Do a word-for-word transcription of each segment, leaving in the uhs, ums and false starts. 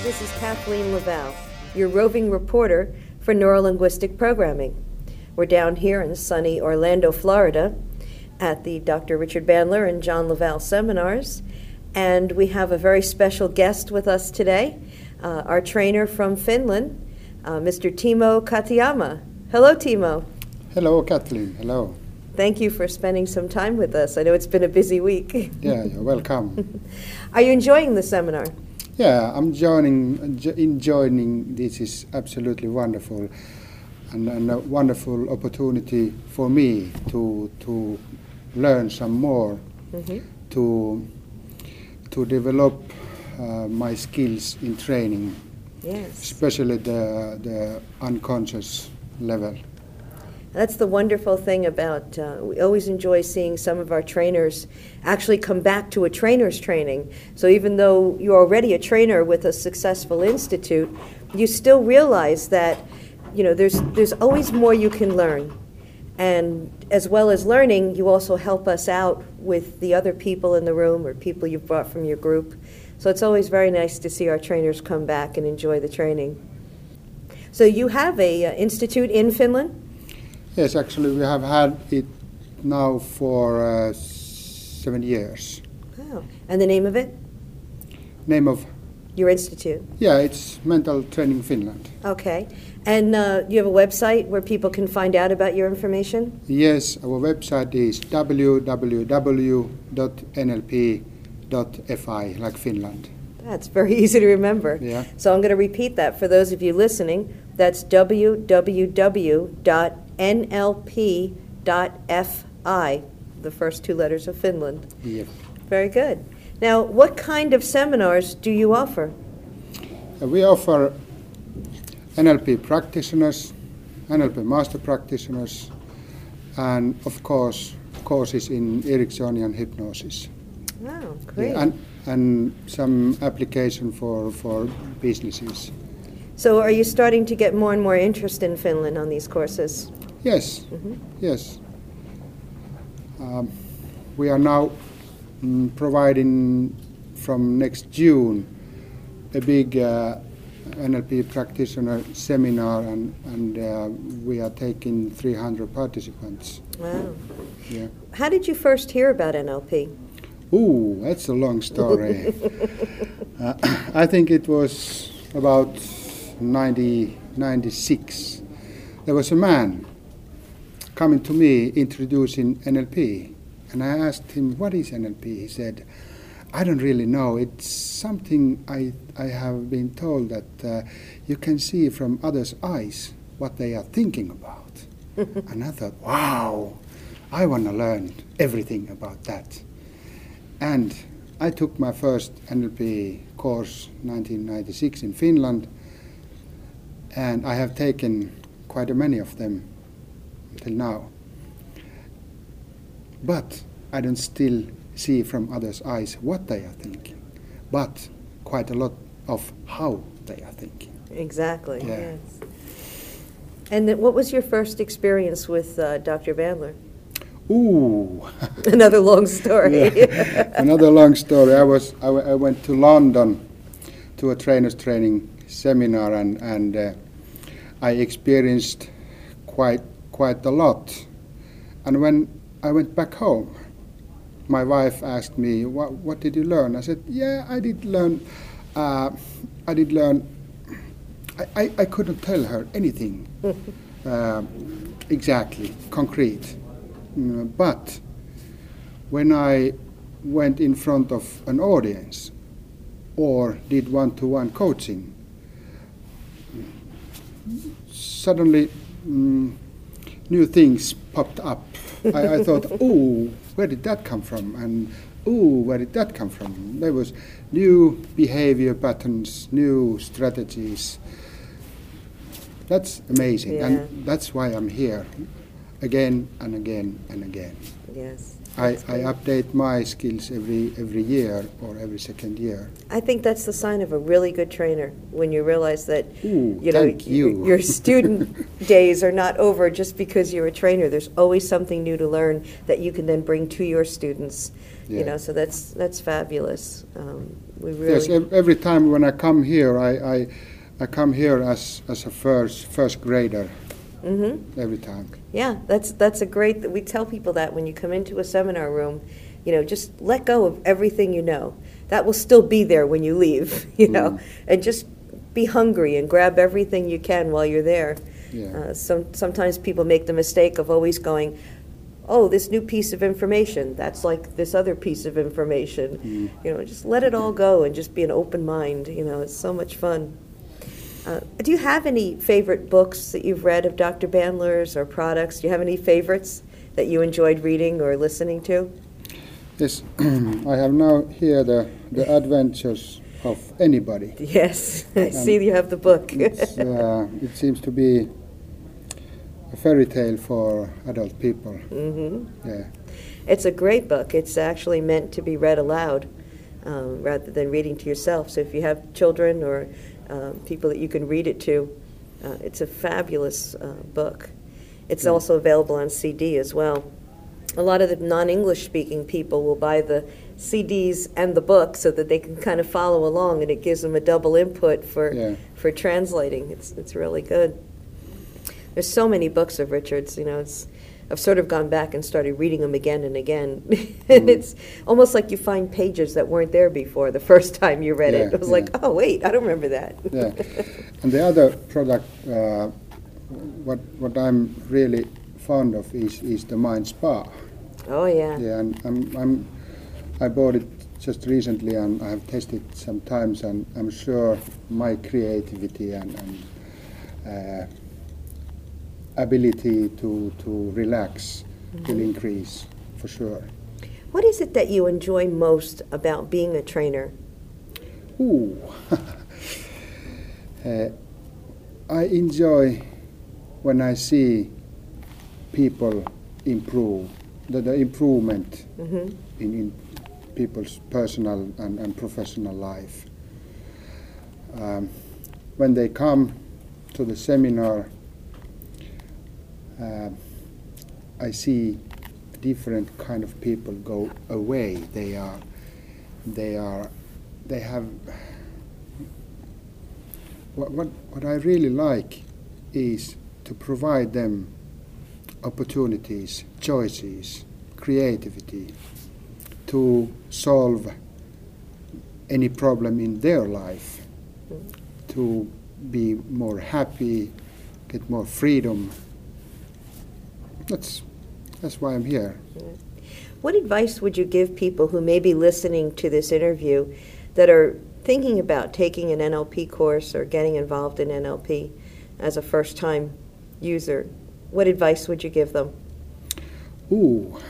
This is Kathleen Laval, your roving reporter for Neurolinguistic Programming. We're down here in sunny Orlando, Florida, at the Doctor Richard Bandler and John Laval seminars, and we have a very special guest with us today, uh, our trainer from Finland, uh, Mister Timo Katayama. Hello, Timo. Hello, Kathleen. Hello. Thank you for spending some time with us. I know it's been a busy week. Yeah, you're welcome. Are you enjoying the seminar? Yeah, I'm joining, enjoying. This is absolutely wonderful, and, and a wonderful opportunity for me to to learn some more, mm-hmm. to to develop uh, my skills in training, yes. especially the the unconscious level. That's the wonderful thing about, uh, we always enjoy seeing some of our trainers actually come back to a trainer's training. So even though you're already a trainer with a successful institute, you still realize that, you know, there's there's always more you can learn. And as well as learning, you also help us out with the other people in the room or people you've brought from your group. So it's always very nice to see our trainers come back and enjoy the training. So you have a uh, institute in Finland? Yes, actually we have had it now for uh, seven years. Wow. And the name of it? Name of? Your institute? Yeah, it's Mental Training Finland. Okay. And uh, you have a website where people can find out about your information? Yes, our website is w w w dot n l p dot f i, like Finland. That's very easy to remember. Yeah. So I'm going to repeat that for those of you listening. That's w w w dot n l p dot f i, the first two letters of Finland. Yeah. Very good. Now, what kind of seminars do you offer? Uh, we offer N L P practitioners, N L P master practitioners, and of course courses in Ericksonian hypnosis. Wow, great. Yeah, and, and some application for, for businesses. So are you starting to get more and more interest in Finland on these courses? Yes, mm-hmm. yes. Um, we are now mm, providing from next June a big uh, N L P practitioner seminar, and, and uh, we are taking three hundred participants. Wow. Yeah. How did you first hear about N L P? Ooh, that's a long story. uh, I think it was about nineteen ninety-six. There was a man coming to me introducing N L P, and I asked him, what is N L P? He said, I don't really know. It's something I, I have been told that uh, you can see from others' eyes what they are thinking about. And I thought, wow, I want to learn everything about that. And I took my first N L P course nineteen ninety-six in Finland, and I have taken quite a many of them till now. But I don't still see from others' eyes what they are thinking, but quite a lot of how they are thinking. Exactly, yeah. Yes. And th- what was your first experience with uh, Doctor Bandler? Ooh. Another long story. Yeah. Another long story. I was I, w- I went to London to a trainer's training seminar, and and uh, I experienced quite quite a lot. And when I went back home, my wife asked me, "What what did you learn?" I said, "Yeah, I did learn. Uh, I did learn." I, I, I couldn't tell her anything uh, exactly concrete. Mm, but when I went in front of an audience or did one-to-one coaching, suddenly mm, new things popped up. I, I thought, oh, where did that come from? And oh, where did that come from? There was new behavior patterns, new strategies. That's amazing, yeah. And that's why I'm here again and again and again. Yes. I, That's I great. update my skills every every year or every second year. I think that's the sign of a really good trainer, when you realize that, Ooh, you know, thank you. your student days are not over just because you're a trainer. There's always something new to learn that you can then bring to your students. You Yeah. know, so that's that's fabulous. Um, we Yes, really. ev- every time when I come here, I, I, I come here as, as a first first grader Mhm. every time. Yeah, that's that's a great. We tell people that when you come into a seminar room, you know, just let go of everything you know. That will still be there when you leave. You know, Mm. and just be hungry and grab everything you can while you're there. Yeah. Uh, some sometimes people make the mistake of always going, "Oh, this new piece of information. That's like this other piece of information." Mm. You know, just let it all go and just be an open mind. You know, it's so much fun. Uh, do you have any favorite books that you've read of Doctor Bandler's or products? Do you have any favorites that you enjoyed reading or listening to? Yes, I have now here the, the adventures of anybody. Yes, I see you have the book. It's, uh, it seems to be a fairy tale for adult people. hmm Yeah. It's a great book. It's actually meant to be read aloud um, rather than reading to yourself. So if you have children or um, people that you can read it to, uh, it's a fabulous uh, book. It's Mm. also available on C D as well. A lot of the non-English speaking people will buy the C Ds and the book so that they can kind of follow along, and it gives them a double input for Yeah. for translating. It's it's really good. There's so many books of Richard's. You know, it's I've sort of gone back and started reading them again and again, and Mm. it's almost like you find pages that weren't there before the first time you read it. Yeah, It was yeah. like, oh wait, I don't remember that. Yeah. And the other product, uh, what what I'm really fond of is, is the Mind Spa. Oh yeah. Yeah, and I'm, I'm I bought it just recently, and I have tested some times, and I'm sure my creativity and, and uh, ability to to relax will increase for sure. What is it that you enjoy most about being a trainer? Ooh. uh, I enjoy when I see people improve, the, the improvement hmm in, in people's personal and, and professional life. Um, when they come to the seminar, uh, I see different kind of people go away. They are, they are, they have. What what what I really like is to provide them opportunities, choices, creativity to solve any problem in their life, to be more happy, get more freedom. That's that's why I'm here. What advice would you give people who may be listening to this interview that are thinking about taking an N L P course or getting involved in N L P as a first-time user? What advice would you give them? Ooh.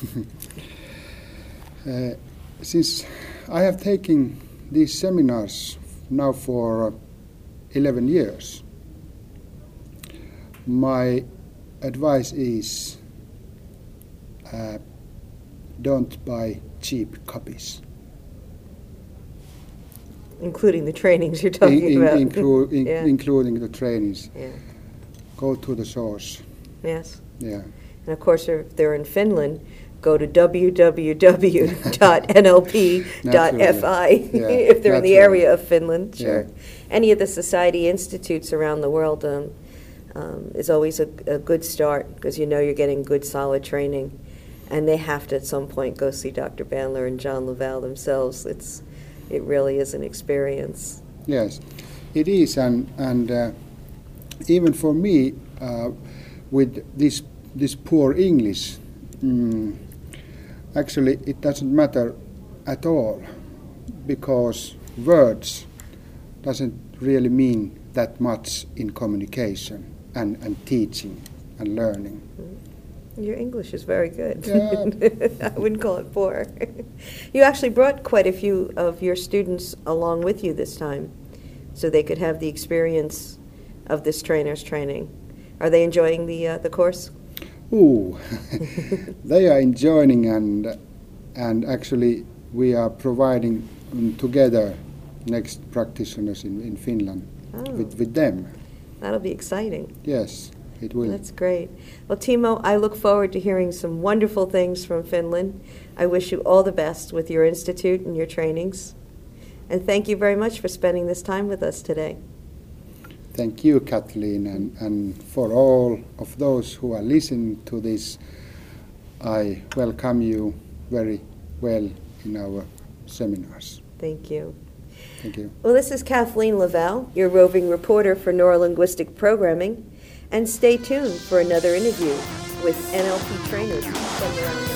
uh, since I have taken these seminars now for eleven years, my advice is uh, don't buy cheap copies. Including the trainings you're talking In- in- about. inclu- in- yeah. Including the trainings. yeah. Go to the source. Yes. Yeah. And of course, if they're in Finland, go to w w w dot n l p dot f i Yeah, if they're in the naturally. area of Finland. Sure. Yeah. Any of the society institutes around the world um, um, is always a, a good start because you know you're getting good, solid training. And they have to, at some point, go see Doctor Bandler and John Laval themselves. It's, it really is an experience. Yes, it is, and and uh, even for me, uh, with this this poor English, mm, actually it doesn't matter at all, because words doesn't really mean that much in communication and, and teaching and learning. Your English is very good. Yeah. I wouldn't call it poor. You actually brought quite a few of your students along with you this time, so they could have the experience of this trainer's training. Are they enjoying the uh, the course? Ooh, they are enjoying, and and actually we are providing um, together next practitioners in, in Finland Oh. with, with them. That'll be exciting. Yes, it will. That's great. Well, Timo, I look forward to hearing some wonderful things from Finland. I wish you all the best with your institute and your trainings. And thank you very much for spending this time with us today. Thank you, Kathleen, and, and for all of those who are listening to this, I welcome you very well in our seminars. Thank you. Thank you. Well, this is Kathleen Lavelle, your roving reporter for Neurolinguistic Programming, and stay tuned for another interview with N L P trainers from around the